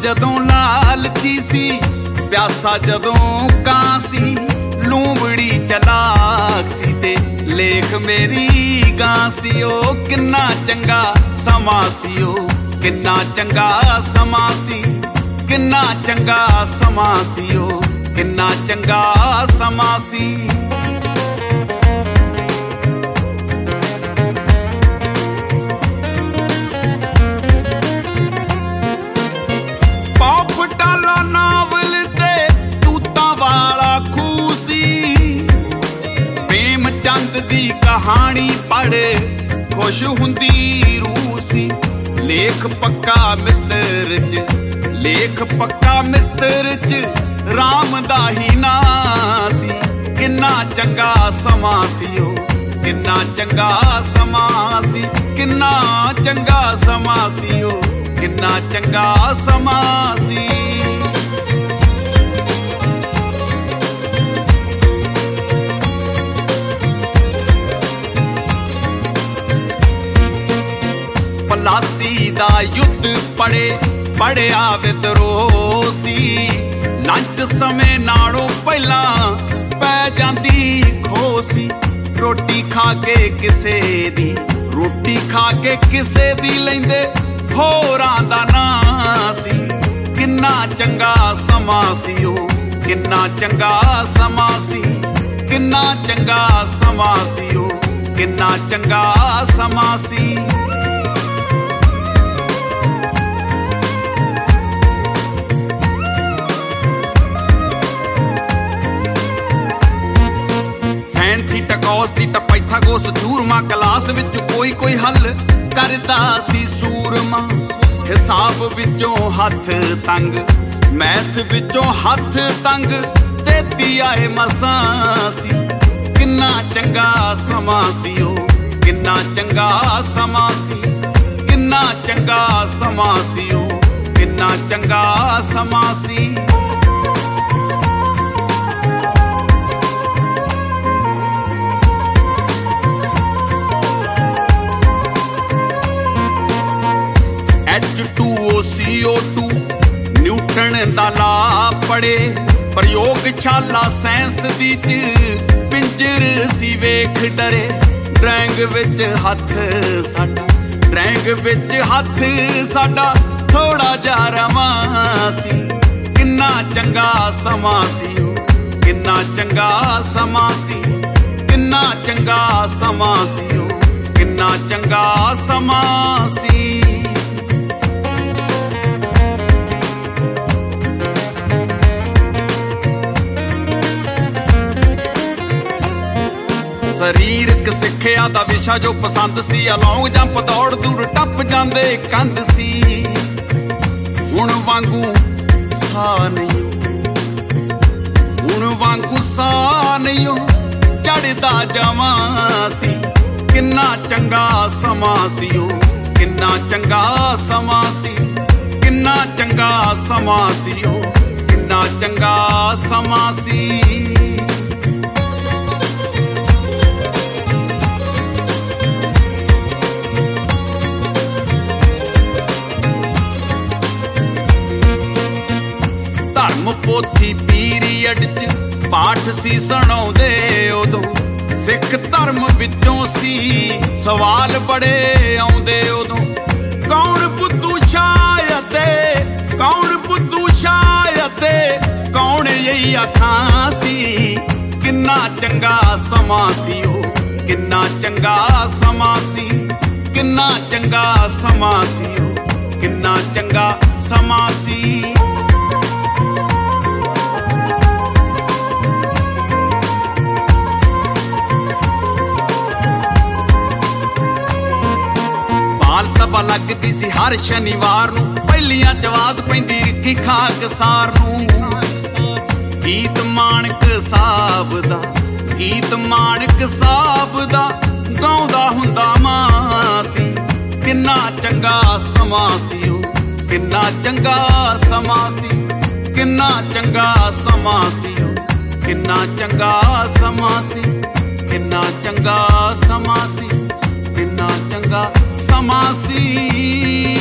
ਜਦੋਂ ਲਾਲਚੀ ਸੀ, ਪਿਆਸਾ ਜਦੋਂ ਕਾਂ ਸੀ, ਲੂੰਬੜੀ ਚਲਾਕ ਸੀ ਤੇ ਲੇਖ ਮੇਰੀ ਗਾਂ ਸੀ। ਉਹ ਕਿੰਨਾ ਚੰਗਾ ਸਮਾਂ ਸੀ, ਉਹ ਕਿੰਨਾ ਚੰਗਾ ਸਮਾਂ ਸੀ, ਕਿੰਨਾ ਚੰਗਾ ਸਮਾਂ ਸੀ, ਉਹ ਕਿੰਨਾ ਚੰਗਾ ਸਮਾਂ ਸੀ। ਦੀ ਕਹਾਣੀ ਪੜ੍ਹ ਖੁਸ਼ ਹੁੰਦੀ ਰੂਹ ਸੀ। ਲੇਖ ਪੱਕਾ ਮਿੱਤਰ ਚ, ਲੇਖ ਪੱਕਾ ਮਿੱਤਰ ਚ ਰਾਮ ਦਾ ਹੀ ਨਾਂ ਸੀ। ਕਿੰਨਾ ਚੰਗਾ ਸਮਾਂ ਸੀ, ਉਹ ਕਿੰਨਾ ਚੰਗਾ ਸਮਾਂ ਸੀ, ਕਿੰਨਾ ਚੰਗਾ ਸਮਾਂ ਸੀ, ਉਹ ਕਿੰਨਾ ਚੰਗਾ ਸਮਾਂ ਸੀ। ਪਲਾਸੀ ਦਾ ਯੁੱਧ ਪੜਿਆ ਵਿਦਰੋਹ ਸੀ। ਲੰਚ ਸਮੇਂ ਨਾਲੋਂ ਪਹਿਲਾਂ ਪੈ ਜਾਂਦੀ ਖੋ ਸੀ। ਰੋਟੀ ਖਾ ਕੇ ਕਿਸੇ ਦੀ, ਰੋਟੀ ਖਾ ਕੇ ਕਿਸੇ ਦੀ ਲੈਂਦੇ ਹੋਰਾਂ ਦਾ ਨਾਂ ਸੀ। ਕਿੰਨਾ ਚੰਗਾ ਸਮਾਂ ਸੀ, ਉਹ ਕਿੰਨਾ ਚੰਗਾ ਸਮਾਂ ਸੀ, ਕਿੰਨਾ ਚੰਗਾ ਸਮਾਂ ਸੀ, ਉਹ ਕਿੰਨਾ ਚੰਗਾ ਸਮਾਂ ਸੀ। Sin theta cos theta Pythagoras ਜੂਰਮਾ, ਕਲਾਸ ਵਿੱਚ ਕੋਈ ਹੱਲ ਕਰਦਾ ਸੀ ਸੂਰਮਾ। ਹਿਸਾਬ ਵਿੱਚੋਂ ਹੱਥ ਤੰਗ, ਮੈਥ ਵਿੱਚੋਂ ਹੱਥ ਤੰਗ, 33 ਆਏ ਮਸਾਂ ਸੀ। ਕਿੰਨਾ ਚੰਗਾ ਸਮਾਂ ਸੀ, ਉਹ ਕਿੰਨਾ ਚੰਗਾ ਸਮਾਂ ਸੀ, ਕਿੰਨਾ ਚੰਗਾ ਸਮਾਂ ਸੀ, ਉਹ ਕਿੰਨਾ ਚੰਗਾ ਸਮਾਂ ਸੀ। H2O CO2 ਨਿਊਟਨ ਦਾ ਲਾ ਪੜੇ। ਪ੍ਰਯੋਗਸ਼ਾਲਾ ਸਾਇੰਸ ਦੀ ਚ ਪਿੰਜਰ ਸੀ ਵੇਖ ਡਰੇ। ਡਰਾਇੰਗ ਵਿੱਚ ਹੱਥ ਸਾਡਾ, ਡਰਾਇੰਗ ਵਿੱਚ ਹੱਥ ਸਾਡਾ ਥੋੜਾ ਜਿਹਾ ਰਵਾਂ ਸੀ। ਕਿੰਨਾ ਚੰਗਾ ਸਮਾਂ ਸੀ, ਉਹ ਕਿੰਨਾ ਚੰਗਾ ਸਮਾਂ ਸੀ, ਕਿੰਨਾ ਚੰਗਾ ਸਮਾਂ ਸੀ, ਉਹ ਕਿੰਨਾ ਚੰਗਾ ਸਮਾਂ ਸੀ। ਸਰੀਰਕ ਸਿੱਖਿਆ ਦਾ ਵਿਸ਼ਾ ਜੋ ਪਸੰਦ ਸੀ। ਅਲੌਂਗ ਜੰਪ ਦੌੜ ਦੂਰ ਟੱਪ ਜਾਂਦੇ ਕੰਧ ਸੀ। ਹੁਣ ਵਾਂਗੂ ਸਾਹ ਨਹੀਂ, ਹੁਣ ਵਾਂਗੂ ਸਾਹ ਨਹੀਂ, ਚੜ੍ਹਦਾ ਜਾਵਾਂ ਸੀ। ਕਿੰਨਾ ਚੰਗਾ ਸਮਾਂ ਸੀ, ਉਹ ਕਿੰਨਾ ਚੰਗਾ ਸਮਾਂ ਸੀ, ਕਿੰਨਾ ਚੰਗਾ ਸਮਾਂ ਸੀ, ਉਹ ਕਿੰਨਾ ਚੰਗਾ ਸਮਾਂ ਸੀ। ਧਰਮ ਪੋਥੀ ਪੀਰੀਅਡ ਚ ਪਾਠ ਸੀ ਸੁਣਾਉਂਦੇ ਉਦੋਂ। ਸਿੱਖ ਧਰਮ ਵਿੱਚੋਂ ਸੀ ਸਵਾਲ ਬੜੇ ਆਉਂਦੇ ਉਦੋਂ। ਕੌਣ ਬੁੱਧੂ ਸ਼ਾਹ ਅਤੇ ਕੌਣ ਬੁੱਧੂ ਸ਼ਾਹ ਅਤੇ ਕੌਣ ਇਹੀ ਅੱਖਾਂ ਸੀ। ਕਿੰਨਾ ਚੰਗਾ ਸਮਾਂ ਸੀ, ਉਹ ਕਿੰਨਾ ਚੰਗਾ ਸਮਾਂ ਸੀ, ਕਿੰਨਾ ਚੰਗਾ ਸਮਾਂ ਸੀ, ਉਹ ਕਿੰਨਾ ਚੰਗਾ ਸਮਾਂ ਸੀ। ਸਭਾ ਲੱਗਦੀ ਸੀ ਹਰ ਸ਼ਨੀਵਾਰ ਨੂੰ। ਪਹਿਲੀਆਂ ਚ ਆਵਾਜ਼ ਪੈਂਦੀ ਰਿੱਠੀ ਖਾਕਸਾਰ ਨੂੰ। ਗੀਤ ਮਾਣਕ ਸਾਹਿਬ ਦਾ, ਗੀਤ ਮਾਣਕ ਸਾਹਿਬ ਦਾ ਗਾਉਂਦਾ ਹੁੰਦਾ ਮਾਂ ਸੀ। ਕਿੰਨਾ ਚੰਗਾ ਸਮਾਂ ਸੀ, ਉਹ ਕਿੰਨਾ ਚੰਗਾ ਸਮਾਂ ਸੀ, ਕਿੰਨਾ ਚੰਗਾ ਸਮਾਂ ਸੀ, ਉਹ ਕਿੰਨਾ ਚੰਗਾ ਸਮਾਂ ਸੀ, ਕਿੰਨਾ ਚੰਗਾ ਸਮਾਂ ਸੀ, ਕਿੰਨਾ ਚੰਗਾ ਸਮਾਂ ਸੀ।